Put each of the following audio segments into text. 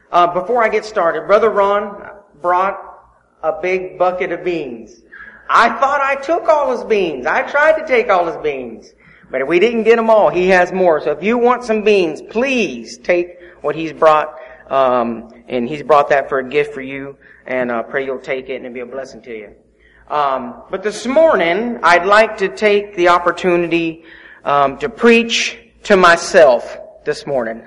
Before I get started, Brother Ron brought a big bucket of beans. I thought I took all his beans. I tried to take all his beans. But we didn't get them all. He has more. So if you want some beans, please take what he's brought. And he's brought that for a gift for you. And pray you'll take it and it'll be a blessing to you. But this morning, I'd like to take the opportunity to preach to myself this morning.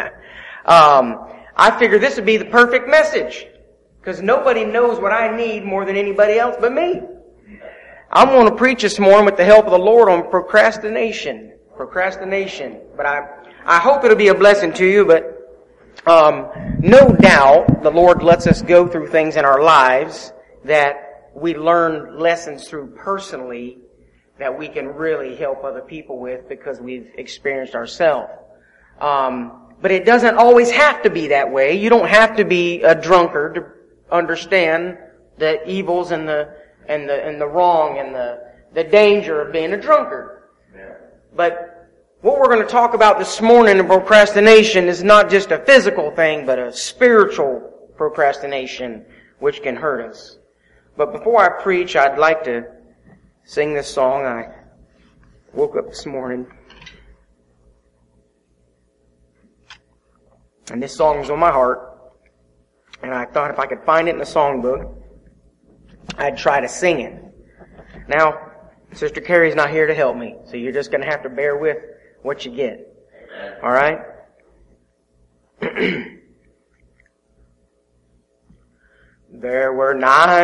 I figured this would be the perfect message. Because nobody knows what I need more than anybody else but me. I'm going to preach this morning with the help of the Lord on procrastination. But I hope it'll be a blessing to you, but no doubt the Lord lets us go through things in our lives that we learn lessons through personally that we can really help other people with because we've experienced ourselves. But it doesn't always have to be that way. You don't have to be a drunkard to understand the evils and the wrong and the danger of being a drunkard. Yeah. But what we're going to talk about this morning in procrastination is not just a physical thing, but a spiritual procrastination which can hurt us. But before I preach, I'd like to sing this song. I woke up this morning and this song was on my heart. And I thought if I could find it in the songbook, I'd try to sing it. Now, Sister Carrie's not here to help me, so you're just going to have to bear with what you get. All right? There were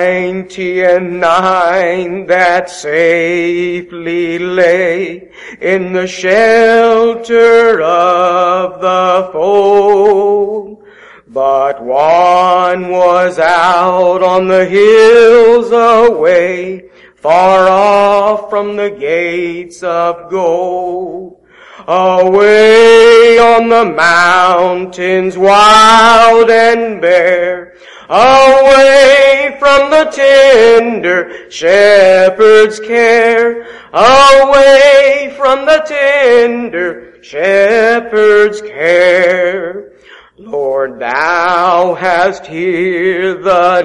99 that safely lay in the shelter of the fold. But one was out on the hills away, far off from the gates of gold. Away on the mountains wild and bare, away from the tender shepherd's care, away from the tender shepherd's care. Lord, thou hast here the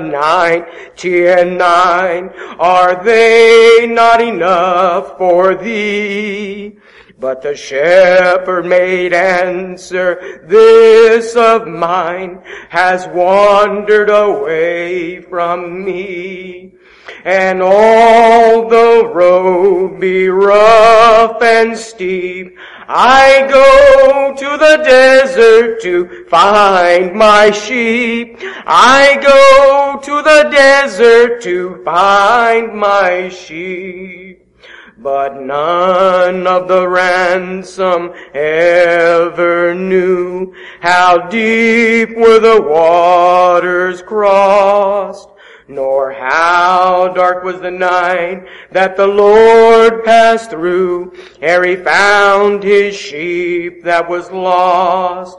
99. Are they not enough for thee? But the shepherd made answer, this of mine has wandered away from me. And all the road be rough and steep, I go to the desert to find my sheep. I go to the desert to find my sheep. But none of the ransom ever knew how deep were the waters crossed, nor how dark was the night that the Lord passed through ere he found his sheep that was lost.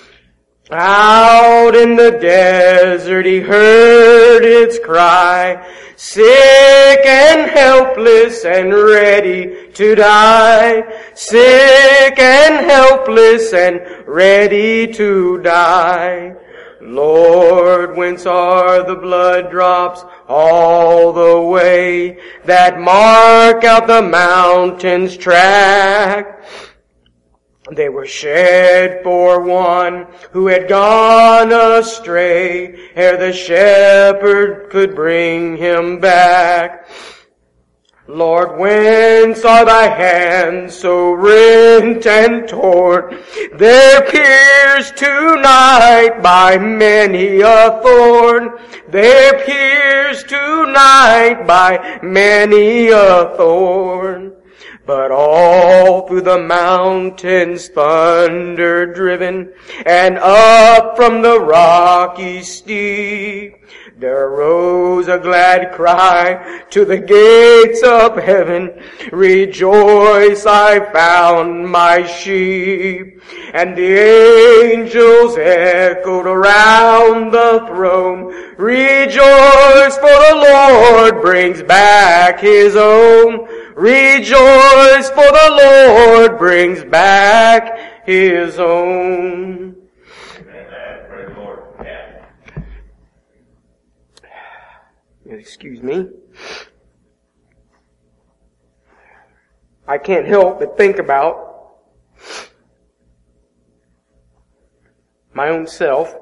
Out in the desert he heard its cry, sick and helpless and ready to die. Sick and helpless and ready to die. Lord, whence are the blood drops all the way that mark out the mountain's track? They were shed for one who had gone astray, ere the shepherd could bring him back. Lord, whence are thy hands so rent and torn? They're pierced tonight by many a thorn. They're pierced tonight by many a thorn. But all through the mountains thunder driven, and up from the rocky steep, there arose a glad cry to the gates of heaven, rejoice, I found my sheep. And the angels echoed around the throne, rejoice, for the Lord brings back his own. Rejoice, for the Lord brings back his own. Amen. Praise the Lord. Excuse me. I can't help but think about my own self.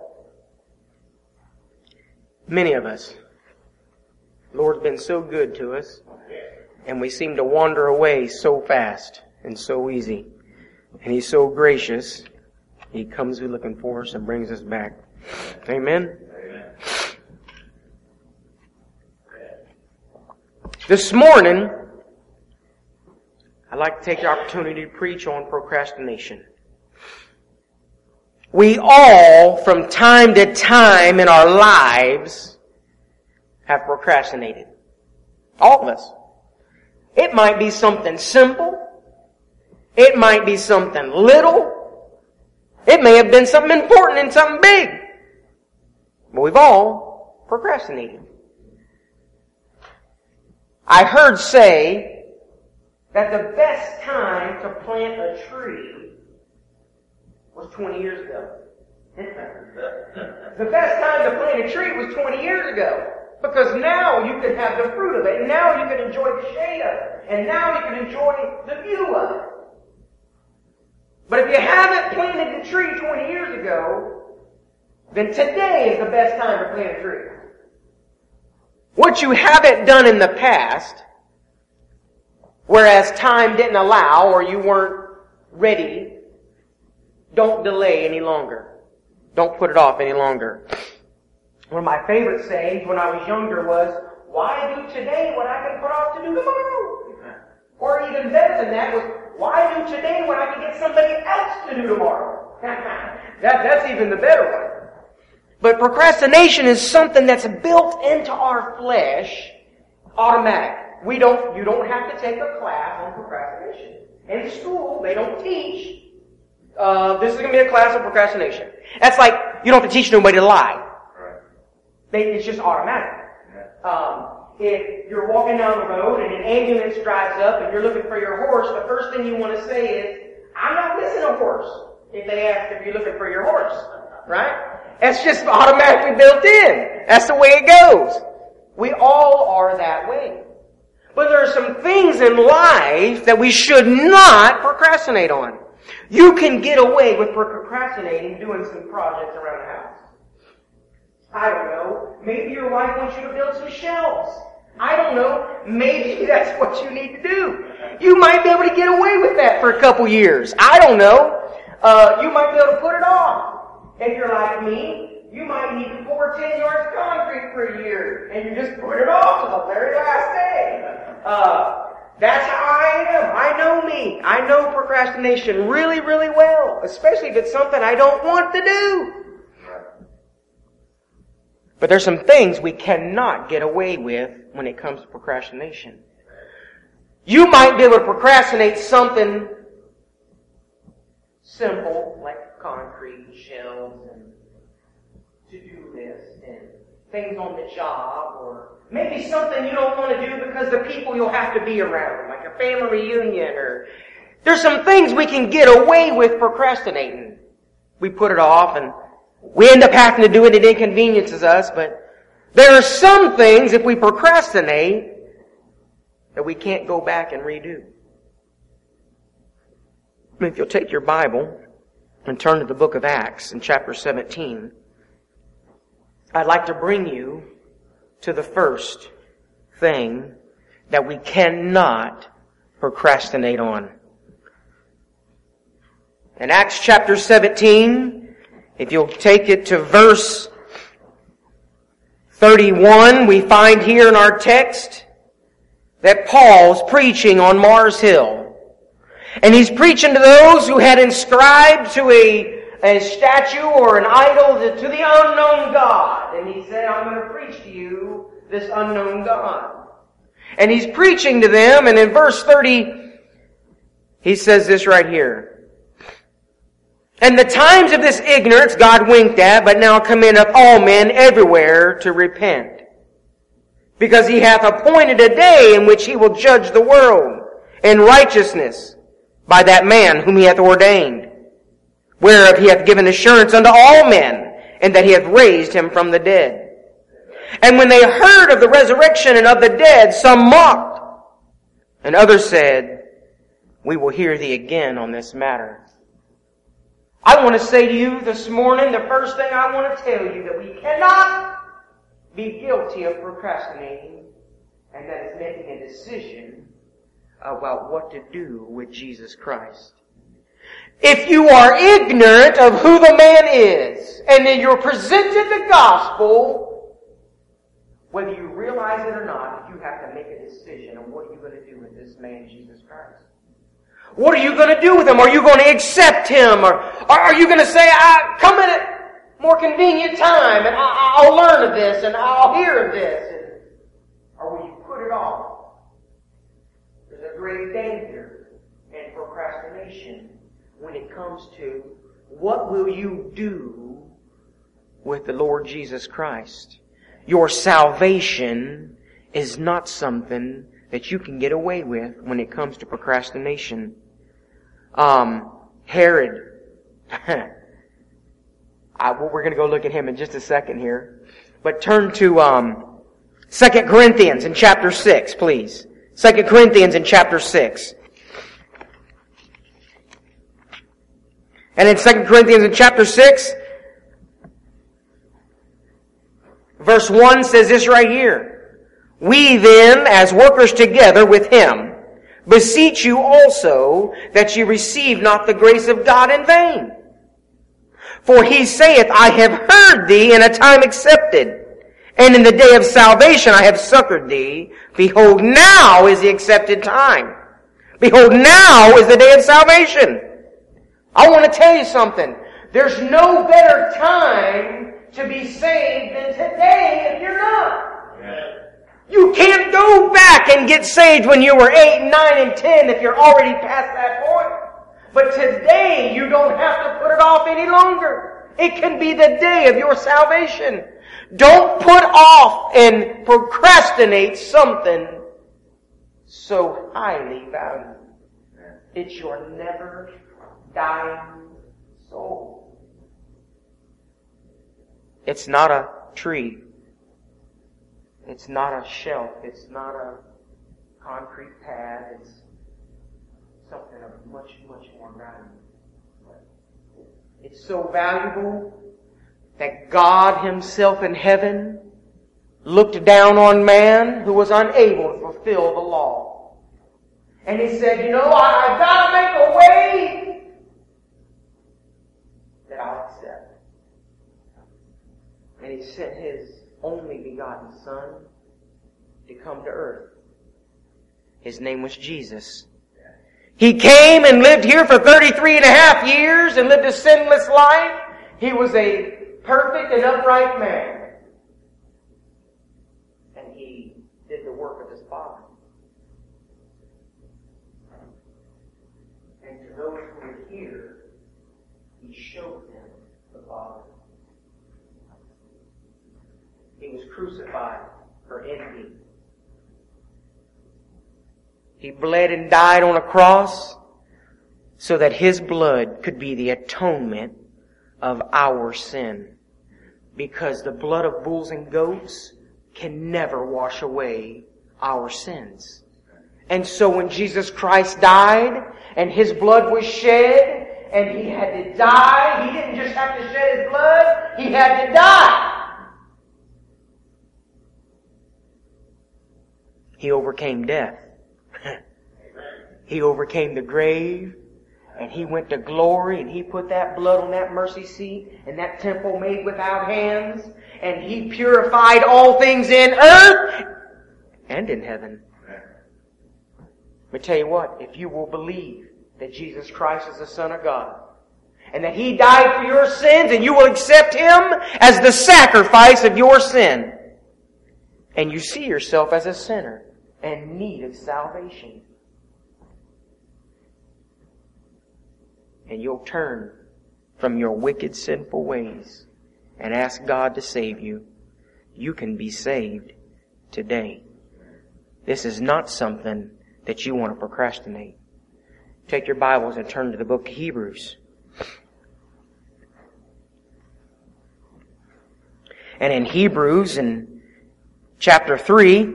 Many of us, the Lord's been so good to us, and we seem to wander away so fast and so easy. And He's so gracious. He comes looking for us and brings us back. Amen? Amen. This morning, I'd like to take the opportunity to preach on procrastination. We all, from time to time in our lives, have procrastinated. All of us. It might be something simple. It might be something little. It may have been something important and something big. But we've all procrastinated. I heard say that the best time to plant a tree was 20 years ago. The best time to plant a tree was 20 years ago. Because now you can have the fruit of it, and now you can enjoy the shade of it, and now you can enjoy the view of it. But if you haven't planted the tree 20 years ago, then today is the best time to plant a tree. What you haven't done in the past, whereas time didn't allow or you weren't ready, don't delay any longer. Don't put it off any longer. One of my favorite sayings when I was younger was, why do today what I can put off to do tomorrow? Or even better than that was, why do today what I can get somebody else to do tomorrow? That's even the better one. But procrastination is something that's built into our flesh, automatic. You don't have to take a class on procrastination. In school, they don't teach, this is going to be a class on procrastination. That's like, you don't have to teach nobody to lie. It's just automatic. If you're walking down the road and an ambulance drives up and you're looking for your horse, the first thing you want to say is, I'm not missing a horse. If they ask if you're looking for your horse. Right? That's just automatically built in. That's the way it goes. We all are that way. But there are some things in life that we should not procrastinate on. You can get away with procrastinating doing some projects around the house. I don't know. Maybe your wife wants you to build some shelves. I don't know. Maybe that's what you need to do. You might be able to get away with that for a couple years. I don't know. You might be able to put it off. If you're like me, you might need to pour 10 yards of concrete for a year, and you just put it off to the very last day. That's how I am. I know me. I know procrastination really, really well, especially if it's something I don't want to do. But there's some things we cannot get away with when it comes to procrastination. You might be able to procrastinate something simple, like concrete, shelves, and to-do lists, and things on the job, or maybe something you don't want to do because the people you'll have to be around, like a family reunion, or there's some things we can get away with procrastinating. We put it off and we end up having to do it. It inconveniences us, but there are some things, if we procrastinate, that we can't go back and redo. If you'll take your Bible and turn to the book of Acts in chapter 17, I'd like to bring you to the first thing that we cannot procrastinate on. In Acts chapter 17, if you'll take it to verse 31, we find here in our text that Paul's preaching on Mars Hill. And he's preaching to those who had inscribed to a statue or an idol to the unknown God. And he said, I'm going to preach to you this unknown God. And he's preaching to them, and in verse 30, he says this right here. And the times of this ignorance God winked at, but now commendeth all men everywhere to repent. Because he hath appointed a day in which he will judge the world in righteousness by that man whom he hath ordained, whereof he hath given assurance unto all men, and that he hath raised him from the dead. And when they heard of the resurrection and of the dead, some mocked, and others said, we will hear thee again on this matter. I want to say to you this morning, the first thing I want to tell you, that we cannot be guilty of procrastinating, and that is making a decision about what to do with Jesus Christ. If you are ignorant of who the man is, and then you're presented the gospel, whether you realize it or not, you have to make a decision on what are you going to do with this man, Jesus Christ. What are you going to do with him? Are you going to accept him? Or are you going to say, come at a more convenient time and I'll learn of this and I'll hear of this? Or will you put it off? There's a great danger in procrastination when it comes to what will you do with the Lord Jesus Christ. Your salvation is not something that you can get away with when it comes to procrastination. Herod. We're going to go look at him in just a second here. But turn to 2 Corinthians in chapter 6, please. 2 Corinthians in chapter 6. And in 2 Corinthians in chapter 6, verse 1 says this right here. We then, as workers together with him, beseech you also that ye receive not the grace of God in vain. For he saith, I have heard thee in a time accepted, and in the day of salvation I have succored thee. Behold, now is the accepted time. Behold, now is the day of salvation. I want to tell you something. There's no better time to be saved than today if you're not. Yeah. You can't go back and get saved when you were 8, 9, and 10 if you're already past that point. But today you don't have to put it off any longer. It can be the day of your salvation. Don't put off and procrastinate something so highly valued. It's your never dying soul. It's not a tree. It's not a shelf. It's not a concrete pad. It's something of much, much more value. It's so valuable that God Himself in heaven looked down on man who was unable to fulfill the law. And He said, I've got to make a way that I'll accept. And He sent His only begotten Son to come to earth. His name was Jesus. He came and lived here for 33 and a half years and lived a sinless life. He was a perfect and upright man. And He did the work of His Father. And to those who were here, He showed them the Father. He was crucified for envy. He bled and died on a cross so that His blood could be the atonement of our sin. Because the blood of bulls and goats can never wash away our sins. And so when Jesus Christ died and His blood was shed and He had to die, He didn't just have to shed His blood, He had to die. He overcame death. He overcame the grave. And He went to glory. And He put that blood on that mercy seat in that temple made without hands. And He purified all things in earth and in heaven. But tell you what, if you will believe that Jesus Christ is the Son of God, and that He died for your sins, and you will accept Him as the sacrifice of your sin, and you see yourself as a sinner and need of salvation, and you'll turn from your wicked, sinful ways and ask God to save you, you can be saved today. This is not something that you want to procrastinate. Take your Bibles and turn to the book of Hebrews. And in Hebrews, in chapter 3.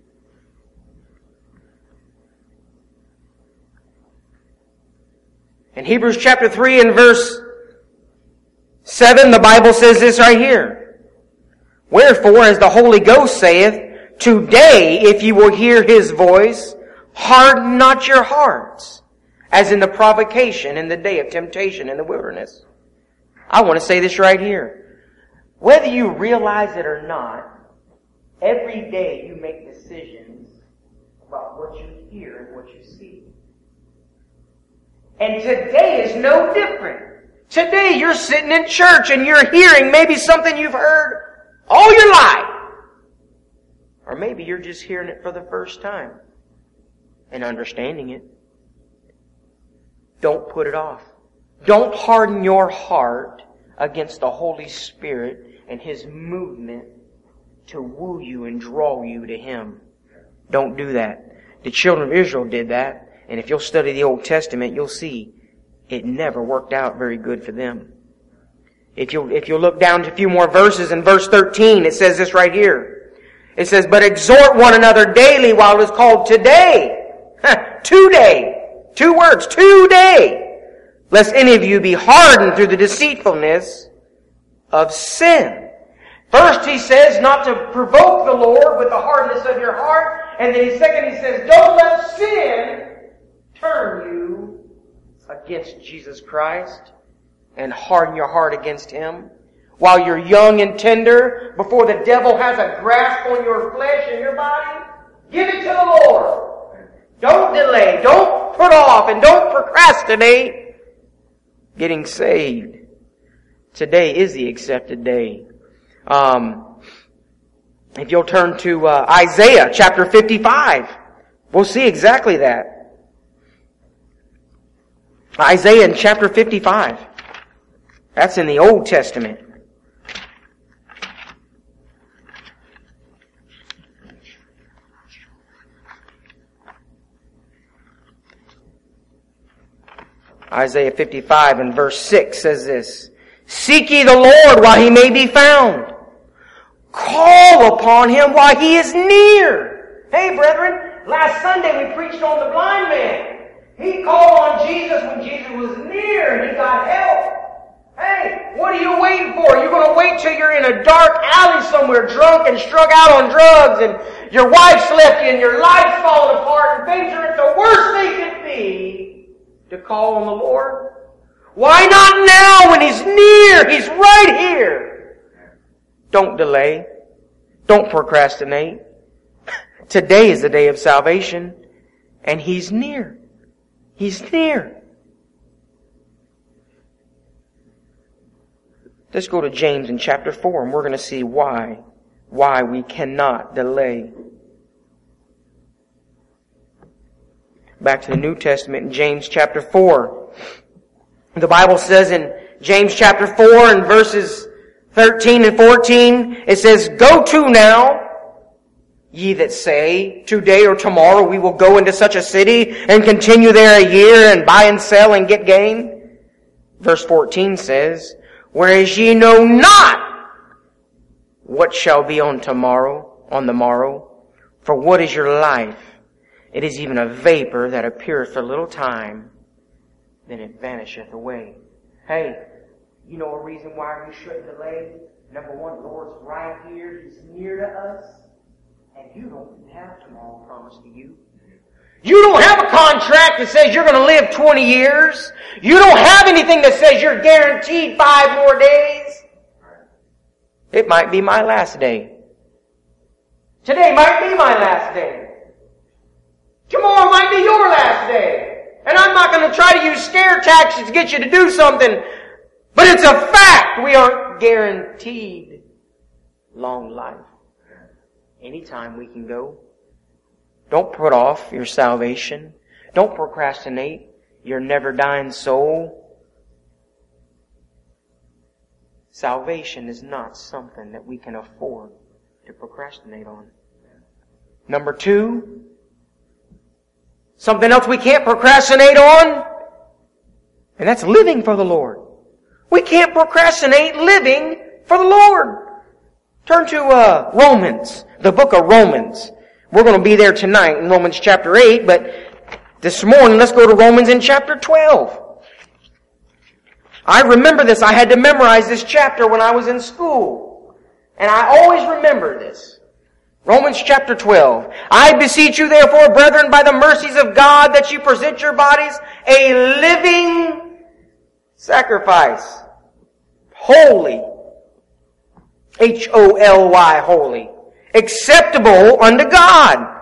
In Hebrews chapter 3 and verse 7, the Bible says this right here. Wherefore, as the Holy Ghost saith, today, if you will hear His voice, harden not your hearts, as in the provocation in the day of temptation in the wilderness. I want to say this right here. Whether you realize it or not, every day you make decisions about what you hear and what you see. And today is no different. Today you're sitting in church and you're hearing maybe something you've heard all your life. Or maybe you're just hearing it for the first time and understanding it. Don't put it off. Don't harden your heart against the Holy Spirit and His movement to woo you and draw you to Him. Don't do that. The children of Israel did that. And if you'll study the Old Testament, you'll see it never worked out very good for them. If you'll look down to a few more verses, in verse 13, it says this right here. It says, but exhort one another daily while it is called today. Today. 2 words. Today. Lest any of you be hardened through the deceitfulness of sin. First he says not to provoke the Lord with the hardness of your heart. And then second he says, don't let sin turn you against Jesus Christ and harden your heart against Him. While you're young and tender, before the devil has a grasp on your flesh and your body, give it to the Lord. Don't delay, don't put off, and don't procrastinate getting saved. Today is the accepted day. If you'll turn to Isaiah chapter 55, we'll see exactly that. Isaiah in chapter 55. That's in the Old Testament. Isaiah 55 and verse 6 says this. Seek ye the Lord while He may be found. Call upon Him while He is near. Hey brethren, last Sunday we preached on the blind man. He called on Jesus when Jesus was near and he got help. Hey, what are you waiting for? You're going to wait till you're in a dark alley somewhere, drunk and strung out on drugs, and your wife's left you and your life's falling apart and things are at the worst they could be to call on the Lord? Why not now when He's near? He's right here. Don't delay. Don't procrastinate. Today is the day of salvation and He's near. He's near. Let's go to James in chapter 4 and we're going to see why we cannot delay. Back to the New Testament in James chapter 4. The Bible says in James chapter 4 and verses 13 and 14, it says, Go to now, ye that say, today or tomorrow we will go into such a city and continue there a year and buy and sell and get gain. Verse 14 says, Whereas ye know not what shall be on the morrow. For what is your life? It is even a vapor that appeareth for a little time, then it vanisheth away. Hey, you know a reason why we shouldn't delay? Number one, the Lord's right here. He's near to us. And you don't have tomorrow promised to you. You don't have a contract that says you're going to live 20 years. You don't have anything that says you're guaranteed 5 more days. It might be my last day. Today might be my last day. Tomorrow might be your last day. And I'm not going to try to use scare tactics to get you to do something. But it's a fact. We aren't guaranteed long life. Anytime we can go. Don't put off your salvation. Don't procrastinate your never dying soul. Salvation is not something that we can afford to procrastinate on. Number 2, something else we can't procrastinate on, and that's living for the Lord. We can't procrastinate living for the Lord. Turn to Romans, the book of Romans. We're going to be there tonight in Romans chapter 8, but this morning let's go to Romans in chapter 12. I remember this. I had to memorize this chapter when I was in school. And I always remember this. Romans chapter 12. I beseech you therefore, brethren, by the mercies of God, that you present your bodies a living sacrifice. Holy. H-O-L-Y, holy. Acceptable unto God.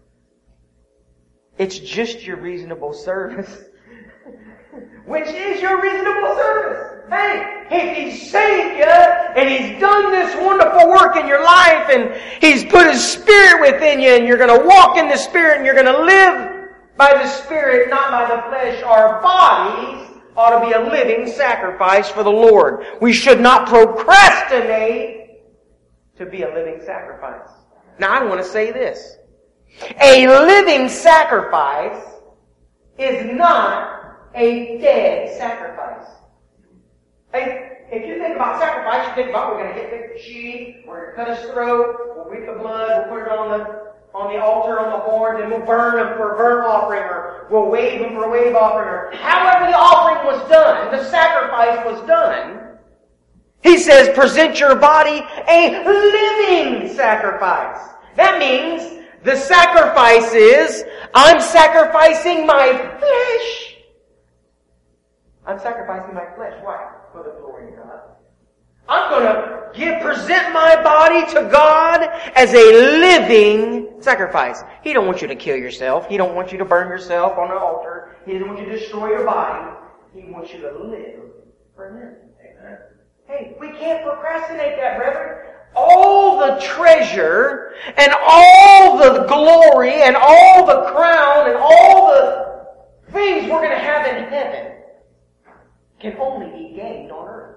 It's just your reasonable service. Which is your reasonable service. Hey, if He's saved you, and He's done this wonderful work in your life, and He's put His Spirit within you, and you're going to walk in the Spirit, and you're going to live by the Spirit, not by the flesh, our bodies ought to be a living sacrifice for the Lord. We should not procrastinate to be a living sacrifice. Now I want to say this. A living sacrifice is not a dead sacrifice. Hey, if you think about sacrifice, you think about we're going to hit the sheep, we're going to cut his throat, we'll reap the blood, we'll put it on the altar, on the horns, and we'll burn them for a burnt offering, or we'll wave them for a wave offering, or however the offering was done, the sacrifice was done. He says, present your body a living sacrifice. That means the sacrifice is, I'm sacrificing my flesh. I'm sacrificing my flesh. Why? For the glory of God. I'm going to present my body to God as a living sacrifice. He don't want you to kill yourself. He don't want you to burn yourself on an altar. He doesn't want you to destroy your body. He wants you to live for Him. Amen. Hey, we can't procrastinate that, brethren. All the treasure and all the glory and all the crown and all the things we're going to have in heaven can only be gained on earth.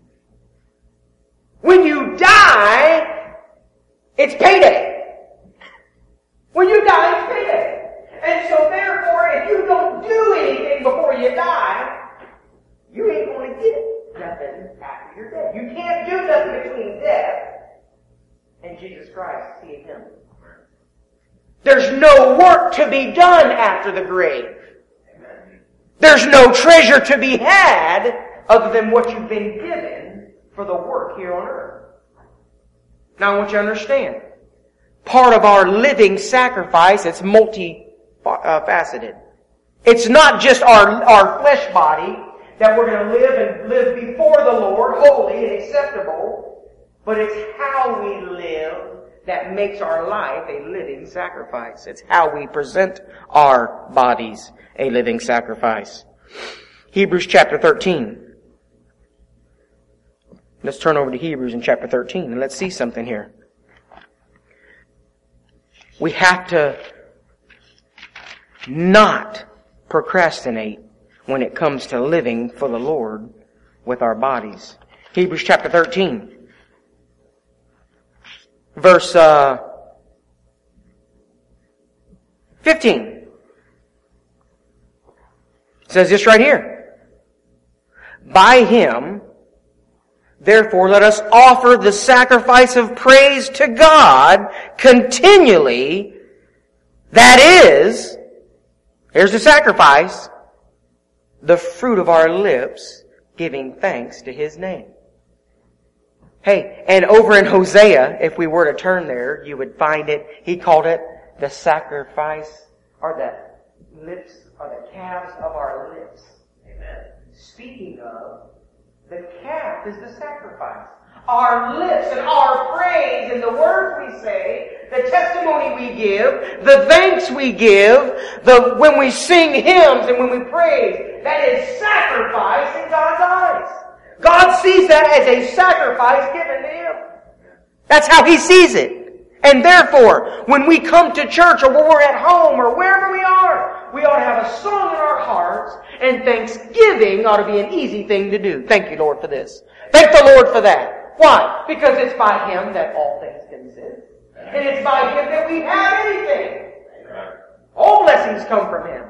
When you die, it's payday. When you die, it's payday. And so therefore, if you don't do anything before you die, you ain't going to get nothing after you're dead. You can't do nothing between death and Jesus Christ, seeing Him. There's no work to be done after the grave. There's no treasure to be had other than what you've been given for the work here on earth. Now I want you to understand. Part of our living sacrifice, it's multifaceted. It's not just our flesh body that we're going to live before the Lord, holy and acceptable, but it's how we live that makes our life a living sacrifice. It's how we present our bodies a living sacrifice. Hebrews chapter 13. Let's turn over to Hebrews in chapter 13 and let's see something here. We have to not procrastinate when it comes to living for the Lord with our bodies. Hebrews chapter 13. Verse 15. It says this right here. By Him, therefore, let us offer the sacrifice of praise to God continually. That is, here's the sacrifice, the fruit of our lips, giving thanks to His name. Hey, and over in Hosea, if we were to turn there, you would find it, he called it the sacrifice, or the lips, or the calves of our lips. Amen. Speaking of, the calf is the sacrifice. Our lips and our praise and the words we say, the testimony we give, the thanks we give, when we sing hymns and when we praise, that is sacrifice in God's eyes. God sees that as a sacrifice given to Him. That's how He sees it. And therefore, when we come to church or when we're at home or wherever we ought to have a song in our hearts, and thanksgiving ought to be an easy thing to do. Thank you, Lord, for this. Thank the Lord for that. Why? Because it's by Him that all things consist. And it's by Him that we have anything. All blessings come from Him.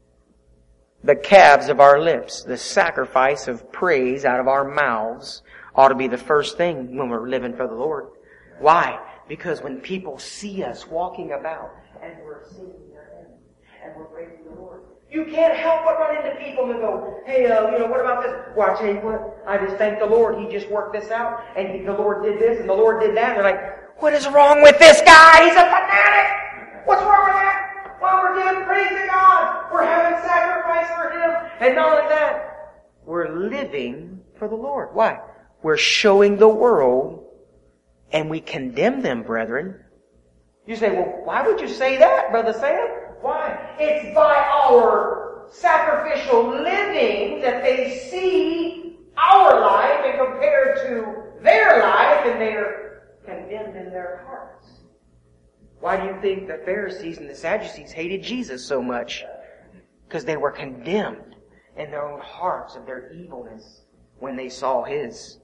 The calves of our lips, the sacrifice of praise out of our mouths, ought to be the first thing when we're living for the Lord. Why? Because when people see us walking about and we're singing their hymn and we're praising the Lord, you can't help but run into people and go, hey, what about this? Well, I tell you what, I just thank the Lord. He just worked this out, and the Lord did this, and the Lord did that. And they're like, what is wrong with this guy? He's a fanatic! What's wrong with that? Well, we're giving praise to God. We're having sacrifice for Him. And not only that, we're living for the Lord. Why? We're showing the world, and we condemn them, brethren. You say, well, why would you say that, Brother Sam? Why? It's by our sacrificial living that they see our life and compared to their life, and they're condemned in their hearts. Why do you think the Pharisees and the Sadducees hated Jesus so much? Because they were condemned in their own hearts of their evilness when they saw His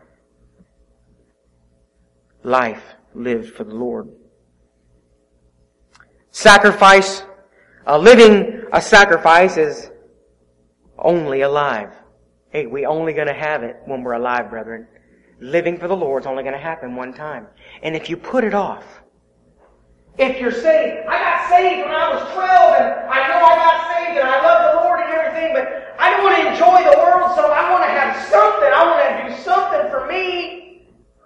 life lived for the Lord. Sacrifice, living a sacrifice is only alive. Hey, we only going to have it when we're alive, brethren. Living for the Lord is only going to happen one time. And if you put it off, if you're saved, I got saved when I was 12, and I know I got saved, and I love the Lord and everything, but I don't want to enjoy the world, so I want to have something. I want to do something for me.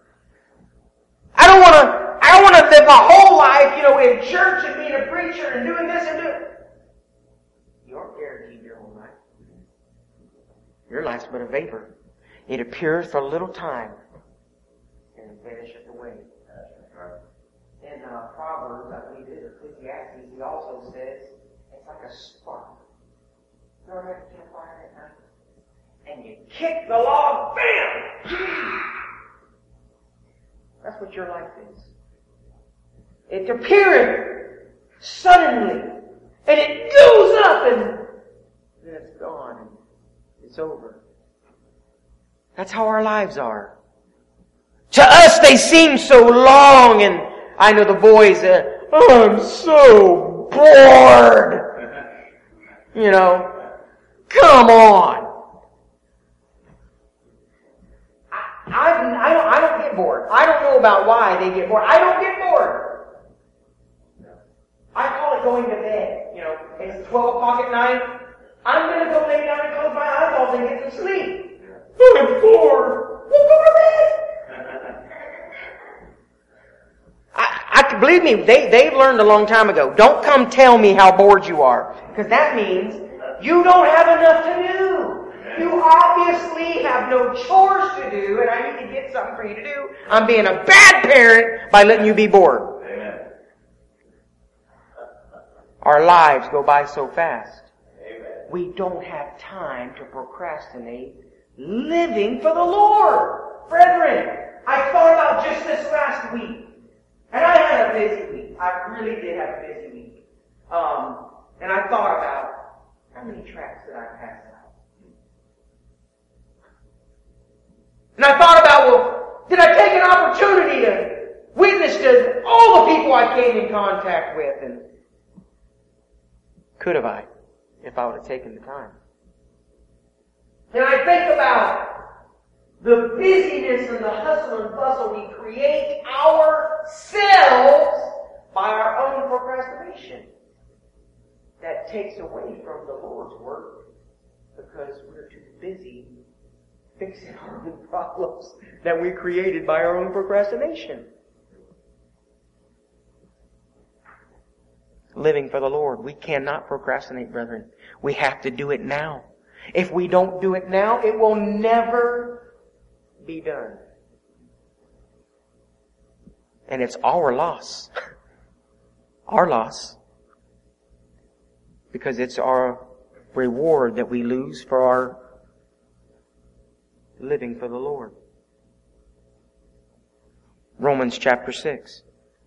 I don't want to live my whole life, in church and being a preacher and doing this and doing. You aren't guaranteed your whole life. Your life's but a vapor. It appears for a little time and vanisheth away. In Proverbs, I believe it is Ecclesiastes, he also says it's like a spark. You know what you fire at night? And you kick the log, bam! That's what your life is. It's appearing suddenly, and it goes up, and then it's gone, and it's over. That's how our lives are. To us, they seem so long, and I know the boys, I'm so bored. Come on. I don't get bored. I don't know about why they get bored. I don't get bored. I call it going to bed. It's 12 o'clock at night. I'm going to go lay down and close my eyeballs and get some sleep. I'm bored. Well, go to bed. Believe me, they've learned a long time ago. Don't come tell me how bored you are. Because that means you don't have enough to do. You obviously have no chores to do, and I need to get something for you to do. I'm being a bad parent by letting you be bored. Amen. Our lives go by so fast. Amen. We don't have time to procrastinate living for the Lord. Brethren, I thought about just this last week. And I had a busy week. I really did have a busy week. And I thought about how many tracts did I pass out? And I thought about, well, did I take an opportunity to witness to all the people I came in contact with? And could have I, if I would have taken the time? And I think about the busyness and the hustle and bustle we create ourselves by our own procrastination. That takes away from the Lord's work because we're too busy fixing our own problems that we created by our own procrastination. Living for the Lord. We cannot procrastinate, brethren. We have to do it now. If we don't do it now, it will never be done. And it's our loss. Our loss. Because it's our reward that we lose for our living for the Lord. Romans chapter 6.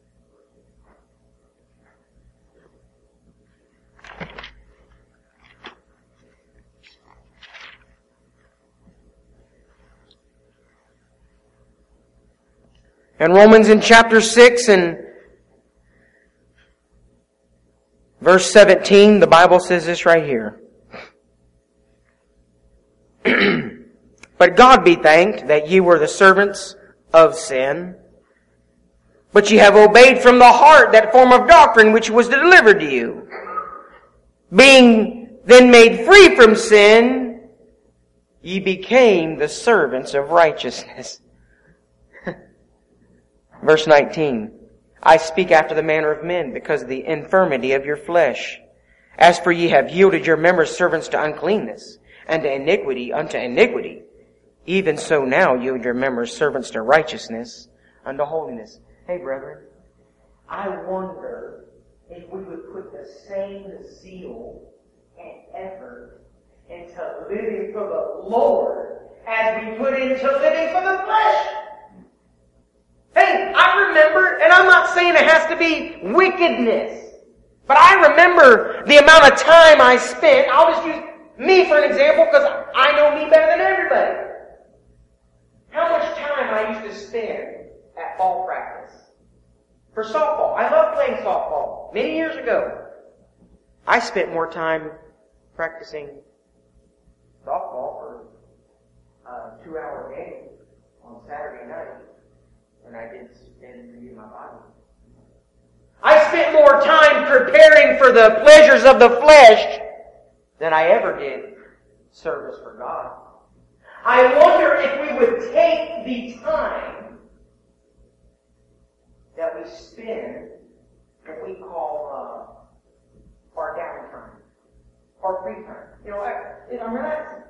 And Romans in chapter 6 and verse 17, the Bible says this right here. But God be thanked that ye were the servants of sin. But ye have obeyed from the heart that form of doctrine which was delivered to you. Being then made free from sin, ye became the servants of righteousness. Verse 19. I speak after the manner of men, because of the infirmity of your flesh. As for ye have yielded your members servants to uncleanness, and to iniquity unto iniquity, even so now yield your members servants to righteousness unto holiness. Hey brethren, I wonder if we would put the same zeal and effort into living for the Lord as we put into living for the flesh. Hey, I remember, and I'm not saying it has to be wickedness, but I remember the amount of time I spent. I'll just use me for an example because I know me better than everybody. How much time I used to spend at ball practice for softball. I love playing softball. Many years ago, I spent more time practicing softball for a 2-hour game on Saturday night than I did spend reading my Bible. I spent more time preparing for the pleasures of the flesh than I ever did service for God. I wonder if we would take the time that we spend, what we call our downtime, our free time. You know, I'm relaxing.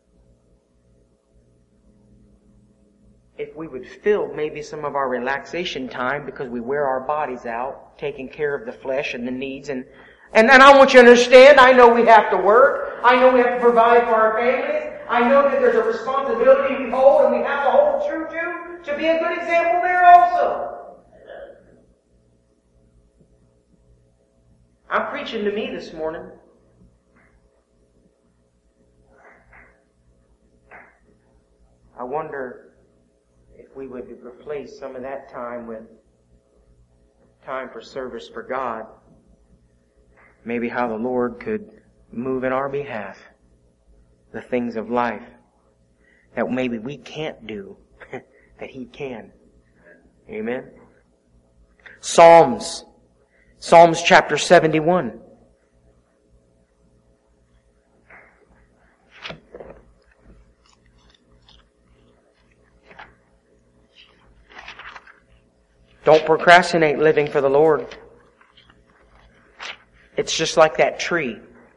If we would fill maybe some of our relaxation time because we wear our bodies out, taking care of the flesh and the needs. And I want you to understand, I know we have to work. I know we have to provide for our families. I know that there's a responsibility we hold and we have to hold true to be a good example there also. I'm preaching to me this morning. I wonder if we would replace some of that time with time for service for God. Maybe how the Lord could move in our behalf. The things of life that maybe we can't do, that He can. Amen. Psalms chapter 71. Don't procrastinate living for the Lord. It's just like that tree.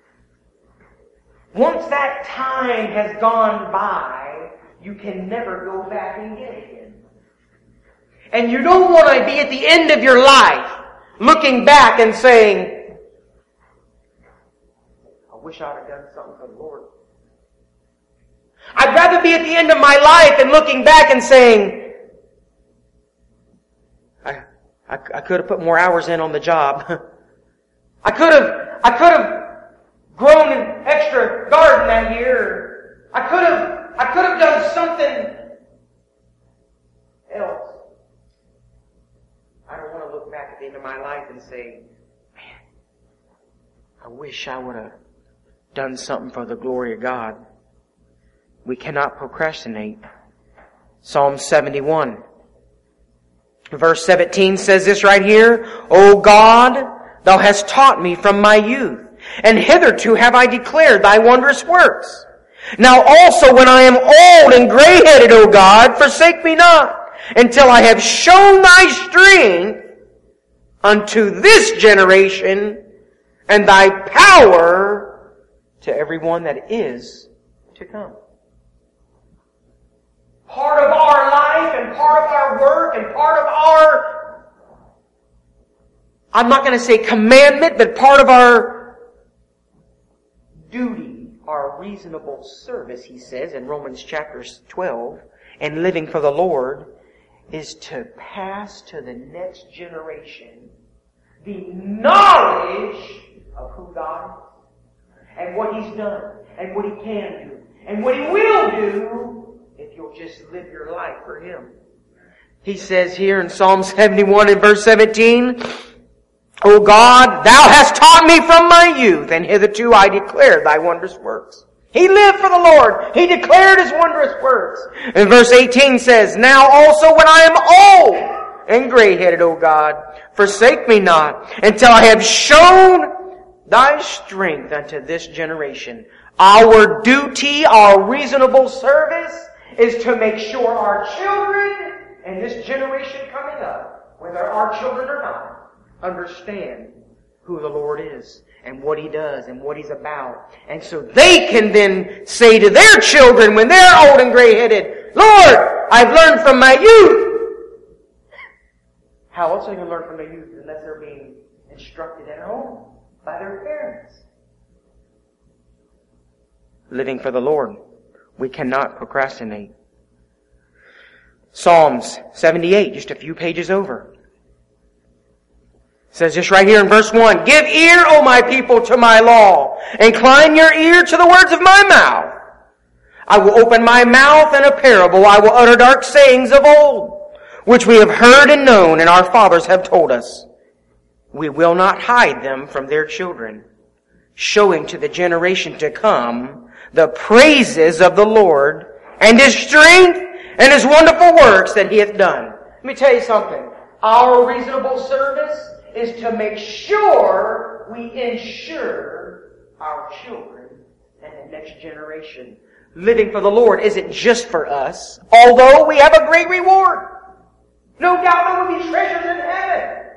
Once that time has gone by, you can never go back and get it again. And you don't want to be at the end of your life looking back and saying, I wish I'd have done something for the Lord. I'd rather be at the end of my life and looking back and saying, I could have put more hours in on the job. I could have grown an extra garden that year. I could have done something else. I don't want to look back at the end of my life and say, man, I wish I would have done something for the glory of God. We cannot procrastinate. Psalm 71. Verse 17 says this right here, O God, Thou hast taught me from my youth, and hitherto have I declared Thy wondrous works. Now also when I am old and gray-headed, O God, forsake me not, until I have shown Thy strength unto this generation, and Thy power to everyone that is to come. Part of our life and part of our work and part of our, I'm not going to say commandment, but part of our duty, our reasonable service, he says in Romans chapter 12, and living for the Lord, is to pass to the next generation the knowledge of who God is and what He's done and what He can do and what He will do if you'll just live your life for Him. He says here in Psalm 71 and verse 17, O God, Thou hast taught me from my youth, and hitherto I declare Thy wondrous works. He lived for the Lord. He declared His wondrous works. And verse 18 says, Now also when I am old and gray-headed, O God, forsake me not until I have shown Thy strength unto this generation. Our duty, our reasonable service is to make sure our children and this generation coming up, whether our children or not, understand who the Lord is and what He does and what He's about. And so they can then say to their children when they're old and gray-headed, Lord, I've learned from my youth. How else are they going to learn from their youth unless they're being instructed at home by their parents? Living for the Lord. We cannot procrastinate. Psalms 78, just a few pages over. It says just right here in verse 1, Give ear, O my people, to my law. Incline your ear to the words of my mouth. I will open my mouth in a parable. I will utter dark sayings of old, which we have heard and known, and our fathers have told us. We will not hide them from their children, showing to the generation to come the praises of the Lord and His strength and His wonderful works that He hath done. Let me tell you something. Our reasonable service is to make sure we ensure our children and the next generation. Living for the Lord isn't just for us, although we have a great reward. No doubt there will be treasures in heaven.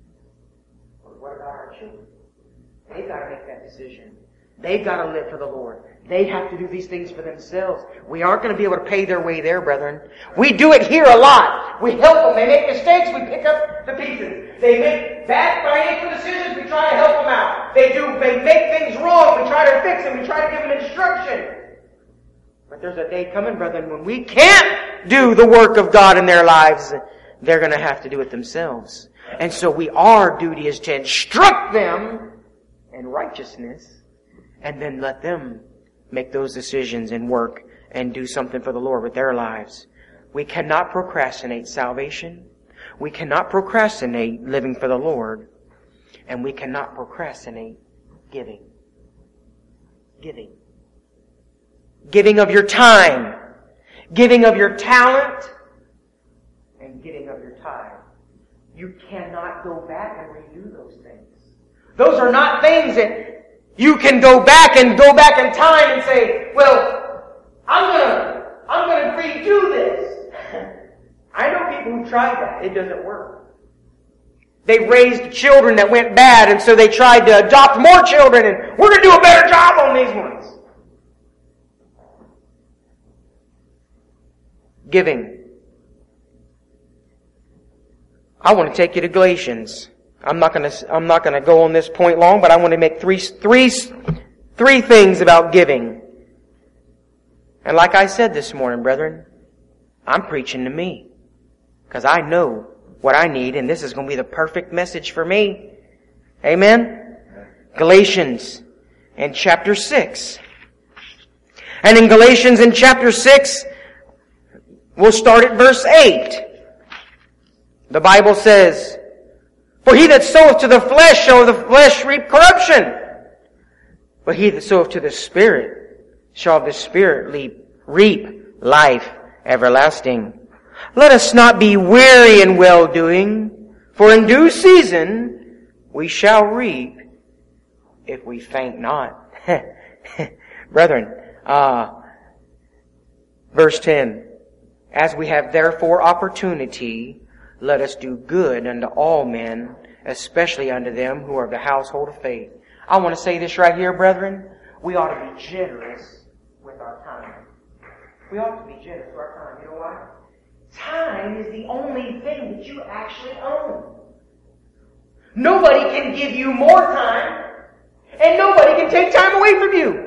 But what about our children? They've got to make that decision. They've got to live for the Lord. They have to do these things for themselves. We aren't going to be able to pay their way there, brethren. We do it here a lot. We help them. They make mistakes. We pick up the pieces. They make bad financial decisions. We try to help them out. They make things wrong. We try to fix them. We try to give them instruction. But there's a day coming, brethren, when we can't do the work of God in their lives. They're going to have to do it themselves. And so our duty is to instruct them in righteousness and then let them make those decisions and work and do something for the Lord with their lives. We cannot procrastinate salvation. We cannot procrastinate living for the Lord. And we cannot procrastinate giving. Giving. Giving of your time. Giving of your talent. And giving of your time. You cannot go back and redo those things. Those are not things that you can go back in time and say, well, I'm gonna redo this. I know people who tried that. It doesn't work. They raised children that went bad, and so they tried to adopt more children, and we're gonna do a better job on these ones. Giving. I want to take you to Galatians. I'm not going to go on this point long, but I want to make three things about giving. And like I said this morning, brethren, I'm preaching to me. Because I know what I need, and this is going to be the perfect message for me. Amen? Galatians in chapter 6. And in Galatians in chapter 6, we'll start at verse 8. The Bible says, For he that soweth to the flesh shall of the flesh reap corruption. But he that soweth to the Spirit shall of the Spirit reap life everlasting. Let us not be weary in well-doing, for in due season we shall reap if we faint not. Brethren, verse 10, As we have therefore opportunity, let us do good unto all men, especially unto them who are of the household of faith. I want to say this right here, brethren. We ought to be generous with our time. We ought to be generous with our time. You know why? Time is the only thing that you actually own. Nobody can give you more time, and nobody can take time away from you.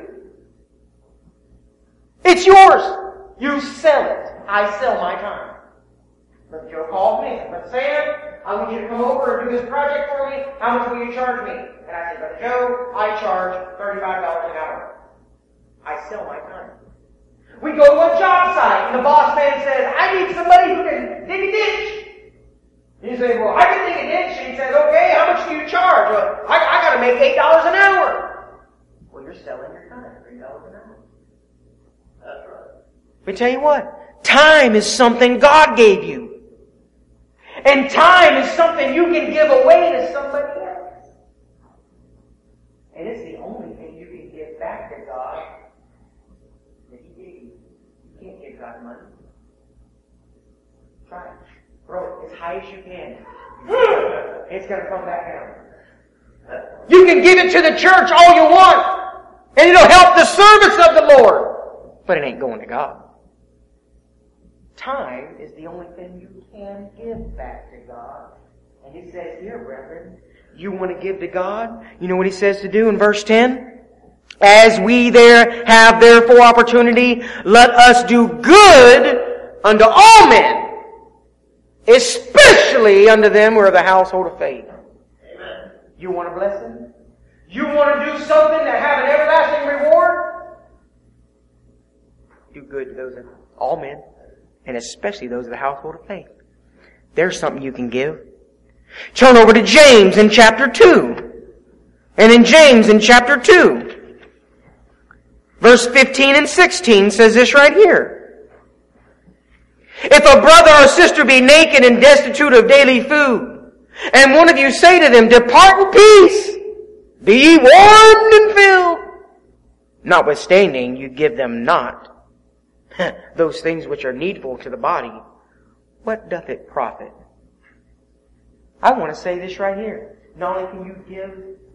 It's yours. You sell it. I sell my time. Brother Joe called me. Brother Sam, I want you to come over and do this project for me. How much will you charge me? And I said, Brother Joe, I charge $35 an hour. I sell my time. We go to a job site, and the boss man says, I need somebody who can dig a ditch. You say, well, I can dig a ditch. And he says, okay, how much do you charge? Well, I got to make $8 an hour. Well, you're selling your time, $3 an hour. Let me tell you what. Time is something God gave you. And time is something you can give away to somebody else. And it's the only thing you can give back to God that He gave you. You can't give God money. Try it. Throw it as high as you can. It's going to come back down. You can give it to the church all you want, and it'll help the service of the Lord. But it ain't going to God. Time is the only thing you can give back to God. And He says here, brethren, you want to give to God? You know what He says to do in verse 10? As we there have therefore opportunity, let us do good unto all men, especially unto them who are the household of faith. Amen. You want a blessing? You want to do something to have an everlasting reward? Do good to those of all men, and especially those of the household of faith. There's something you can give. Turn over to James in chapter 2. And in James in chapter 2, verse 15 and 16 says this right here. If a brother or sister be naked and destitute of daily food, and one of you say to them, depart in peace, be ye warmed and filled, notwithstanding you give them not those things which are needful to the body, what doth it profit? I want to say this right here. Not only can you give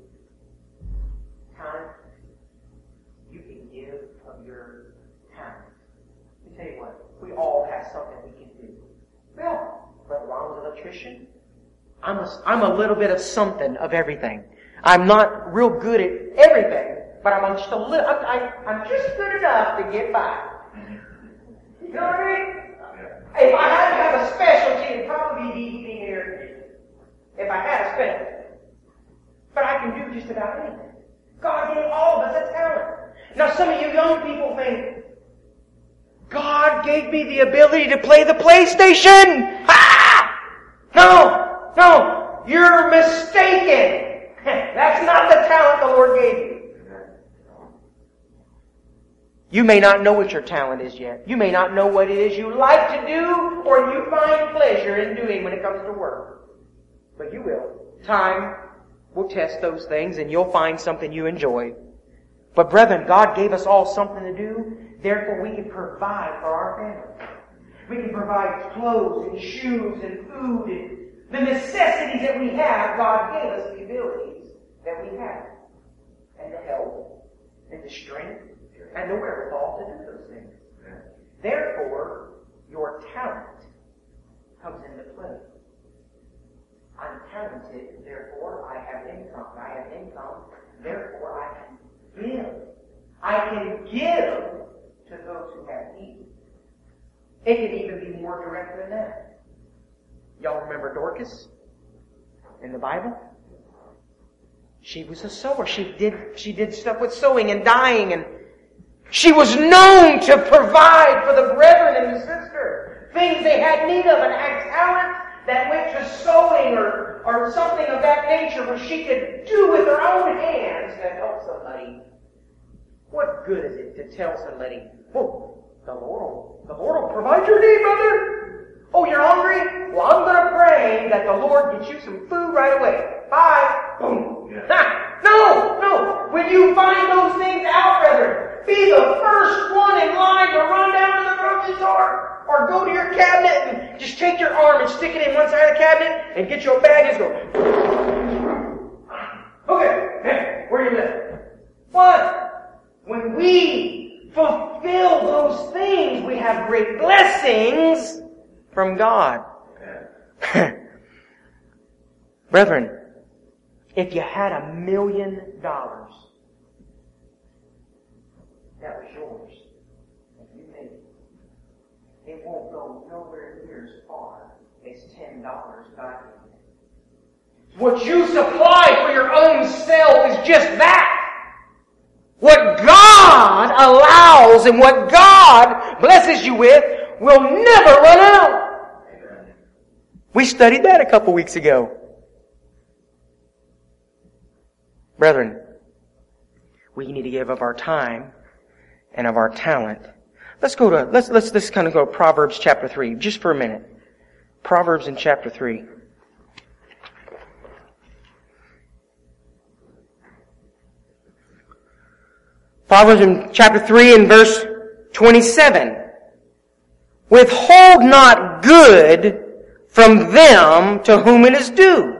time, you can give of your talent. Let me tell you what, we all have something we can do. Well, Brother Ronald's an electrician. I'm a little bit of something of everything. I'm not real good at everything, but I'm just a little, I'm just good enough to get by. You know what I mean? If I had to have a specialty, it'd probably be being an air conditioner. If I had a specialty. But I can do just about anything. God gave all of us a talent. Now some of you young people think, God gave me the ability to play the PlayStation! Ha! No! You're mistaken! That's not the talent the Lord gave you. You may not know what your talent is yet. You may not know what it is you like to do or you find pleasure in doing when it comes to work. But you will. Time will test those things and you'll find something you enjoy. But brethren, God gave us all something to do. Therefore we can provide for our family. We can provide clothes and shoes and food and the necessities that we have. God gave us the abilities that we have. And the health and the strength and the wherewithal to do those things. Therefore, your talent comes into play. I'm talented, therefore I have income. I have income, therefore I can give. I can give to those who have need. It can even be more direct than that. Y'all remember Dorcas in the Bible? She was a sower. She did stuff with sewing and dyeing, and she was known to provide for the brethren and the sister things they had need of, and had talent that went to sewing or something of that nature where she could do with her own hands to help somebody. What good is it to tell somebody, oh, the Lord will provide your need, brother. Oh, you're hungry? Well, I'm going to pray that the Lord gets you some food right away. Bye. Boom. Yeah. No. When you find those things out, brother, be the first one in line to run down to the grocery store or go to your cabinet and just take your arm and stick it in one side of the cabinet and get your bag and just go. Okay, hey, where are you living? What? When we fulfill those things, we have great blessings from God. Brethren, if you had $1 million that was yours, and you made it, it won't go nowhere near as far as $10 God gave you. What you supply for your own self is just that. What God allows and what God blesses you with will never run out. We studied that a couple weeks ago. Brethren, we need to give of our time and of our talent Let's kind of go to Proverbs chapter 3, just for a minute. Proverbs in chapter 3. Proverbs in chapter 3 and verse 27. Withhold not good from them to whom it is due,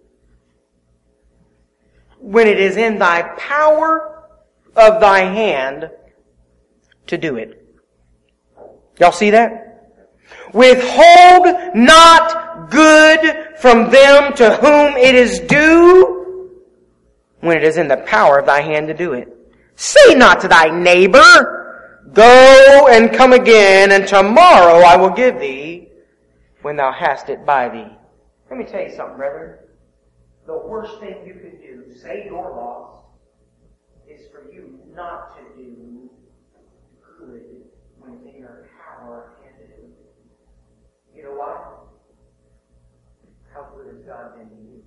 when it is in thy power of thy hand to do it. Y'all see that? Withhold not good from them to whom it is due, when it is in the power of thy hand to do it. Say not to thy neighbor, go and come again, and tomorrow I will give thee when thou hast it by thee. Let me tell you something, brethren. The worst thing you can do, say you're lost, is for you not to do good when it's in your power and to do. You know why? How good has God been to you?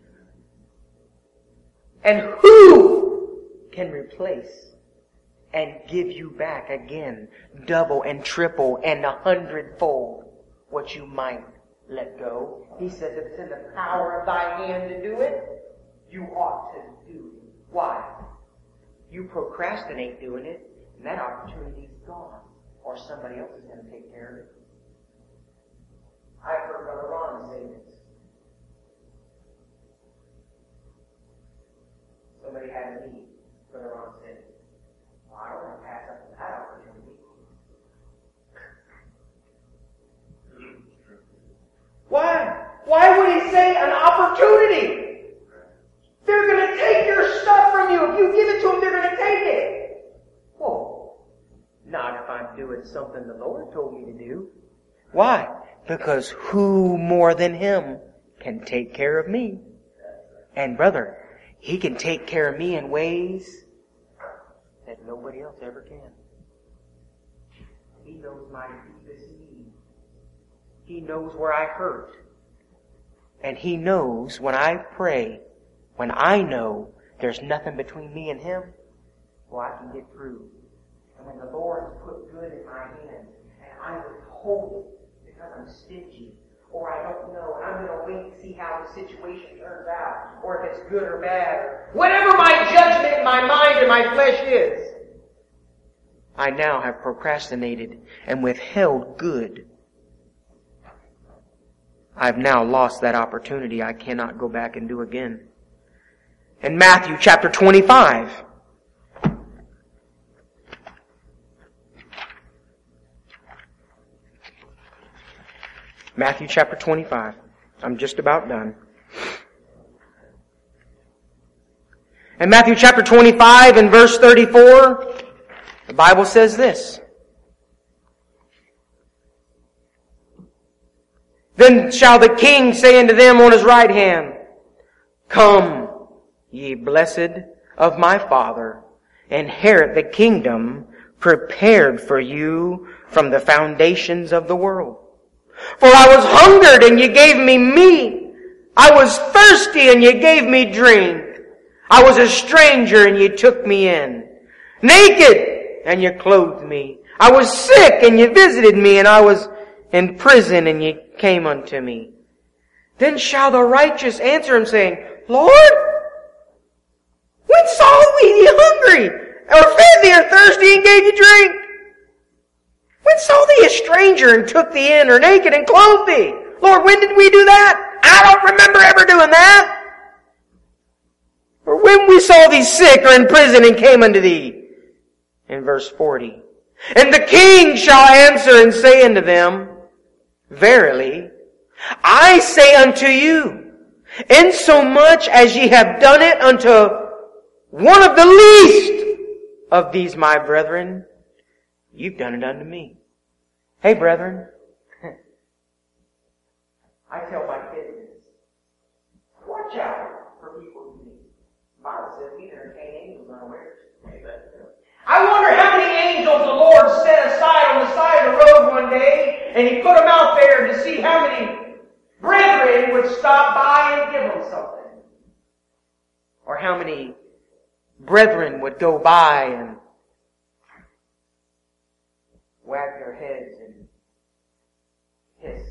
And who can replace and give you back again double and triple and 100-fold what you might let go? He says if it's in the power of thy hand to do it, you ought to do it. Why? You procrastinate doing it, and that opportunity's gone, or somebody else is going to take care of it. I've heard Brother Ron say this. Somebody had a need. Brother Ron said, well, I don't want to pass up on that opportunity. Why? Why would he say an opportunity? They're going to take your stuff from you. If you give it to them, they're going to take it. Whoa. Not if I'm doing something the Lord told me to do. Why? Because who more than Him can take care of me? And brother, He can take care of me in ways that nobody else ever can. He knows my deepest need. He knows where I hurt. And He knows when I pray, when I know there's nothing between me and Him, well, I can get through. And when the Lord has put good in my hand, and I withhold it because I'm stingy, or I don't know, and I'm going to wait and see how the situation turns out, or if it's good or bad, or whatever my judgment, my mind, and my flesh is, I now have procrastinated and withheld good. I've now lost that opportunity I cannot go back and do again. In Matthew chapter 25, Matthew chapter 25. I'm just about done. In Matthew chapter 25 and verse 34, the Bible says this. Then shall the King say unto them on His right hand, Come, ye blessed of my Father, inherit the kingdom prepared for you from the foundations of the world. For I was hungered, and ye gave me meat. I was thirsty, and ye gave me drink. I was a stranger, and ye took me in. Naked, and ye clothed me. I was sick, and ye visited me, and I was in prison, and ye came unto me. Then shall the righteous answer Him, saying, Lord, when saw we thee hungry, or fed thee, or thirsty, and gave thee drink? When saw thee a stranger and took thee in, or naked and clothed thee? Lord, when did we do that? I don't remember ever doing that. Or when we saw thee sick or in prison and came unto thee? In verse 40. And the King shall answer and say unto them, Verily, I say unto you, insomuch as ye have done it unto one of the least of these my brethren, you've done it unto me. Hey, brethren. I tell my kids this. Watch out for people who need. The Bible says we entertain angels unawares. I wonder how many angels the Lord set aside on the side of the road one day, and He put them out there to see how many brethren would stop by and give them something. Or how many brethren would go by and wag their heads and hiss.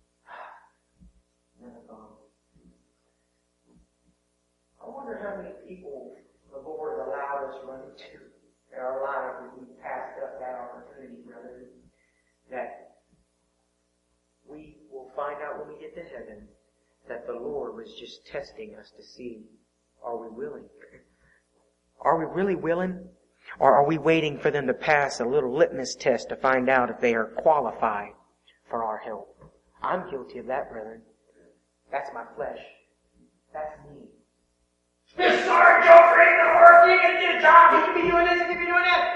I wonder how many people the Lord has allowed us to run into in our lives as we passed up that opportunity, brother, that we will find out when we get to heaven that the Lord was just testing us to see, are we willing? Are we really willing? Or are we waiting for them to pass a little litmus test to find out if they are qualified for our help? I'm guilty of that, brethren. That's my flesh. That's me. This Sergeant Joe Green can work, he can get a job, he can be doing this, he can be doing that.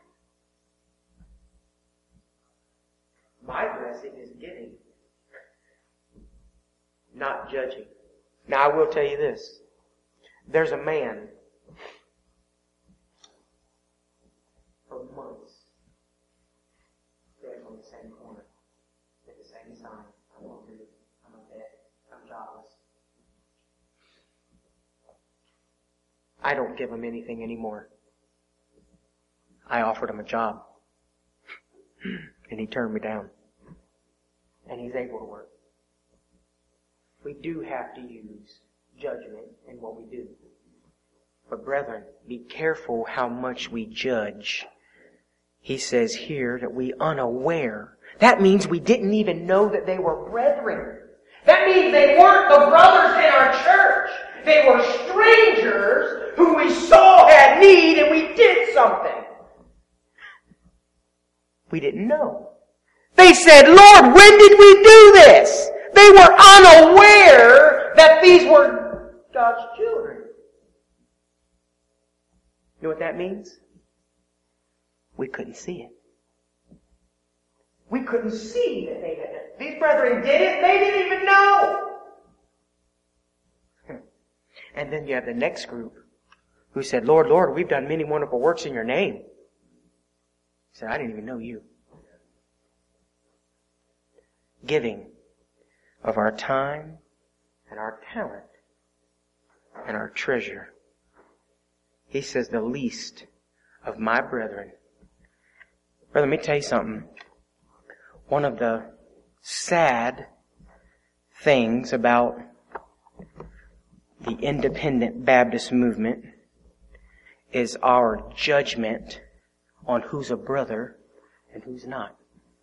My blessing is giving, not judging. Now I will tell you this. There's a man for months standing on the same corner with the same sign. I'm hungry, I'm in debt, I'm jobless. I don't give him anything anymore. I offered him a job. And he turned me down. And he's able to work. We do have to use judgment in what we do. But brethren, be careful how much we judge. He says here that we unaware. That means we didn't even know that they were brethren. That means they weren't the brothers in our church. They were strangers who we saw had need and we did something. We didn't know. They said, Lord, when did we do this? They were unaware that these were God's children. You know what that means? We couldn't see it. We couldn't see that they had done it. These brethren did it. They didn't even know. And then you have the next group who said, Lord, Lord, we've done many wonderful works in your name. He said, I didn't even know you. Giving of our time and our talent and our treasure. He says, the least of my brethren. Brother, let me tell you something. One of the sad things about the independent Baptist movement is our judgment on who's a brother and who's not.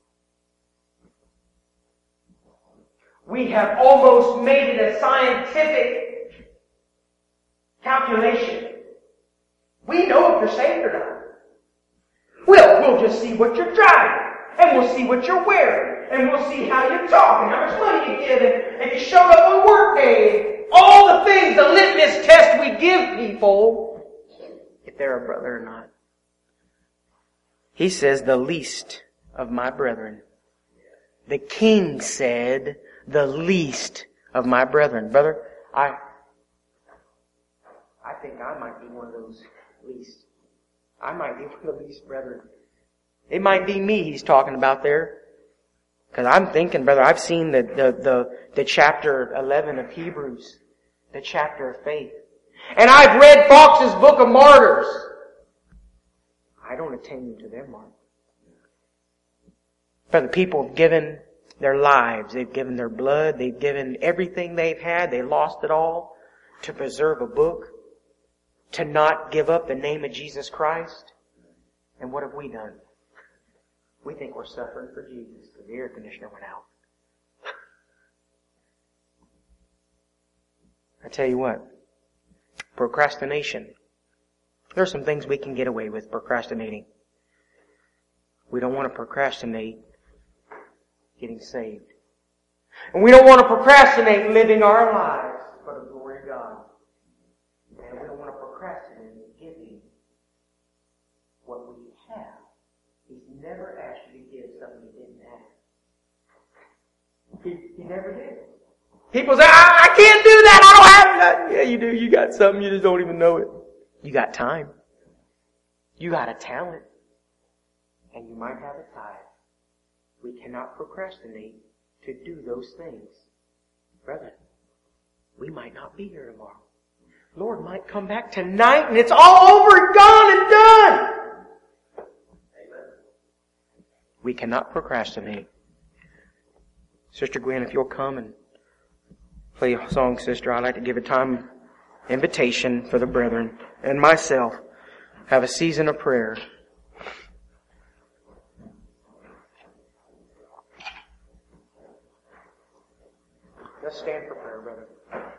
We have almost made it a scientific calculation. We know if you're saved or not. We'll just see what you're driving, and we'll see what you're wearing, and we'll see how you talk, and how much money you give, and you showed up on work day. All the things, the litmus test we give people, if they're a brother or not. He says, the least of my brethren. The king said, the least of my brethren. Brother, I think I might be one of those least. I might be one of the least brethren. It might be me he's talking about there. Because I'm thinking, brother, I've seen the chapter 11 of Hebrews. The chapter of faith. And I've read Fox's Book of Martyrs. I don't attain to their mark. Brother, people have given their lives. They've given their blood. They've given everything they've had. They lost it all to preserve a book. To not give up the name of Jesus Christ. And what have we done? We think we're suffering for Jesus because the air conditioner went out. I tell you what, procrastination. There are some things we can get away with procrastinating. We don't want to procrastinate getting saved. And we don't want to procrastinate living our lives for the glory of God. And we don't want to procrastinate giving what we have. He's never asked you to give something you didn't have. He never did. People say, I can't do that, I don't have nothing. Yeah, you do. You got something, you just don't even know it. You got time. You got a talent. And you might have a tithe. We cannot procrastinate to do those things. Brethren, we might not be here tomorrow. Lord might come back tonight and it's all over and gone and done. Amen. We cannot procrastinate. Sister Gwen, if you'll come and play a song, sister, I'd like to give a time invitation for the brethren and myself. Have a season of prayer. Let's stand for prayer, brother.